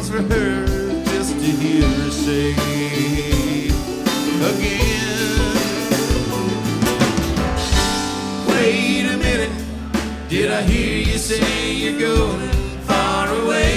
for her just to hear her say again. Wait a minute, did I hear you say you're going far away?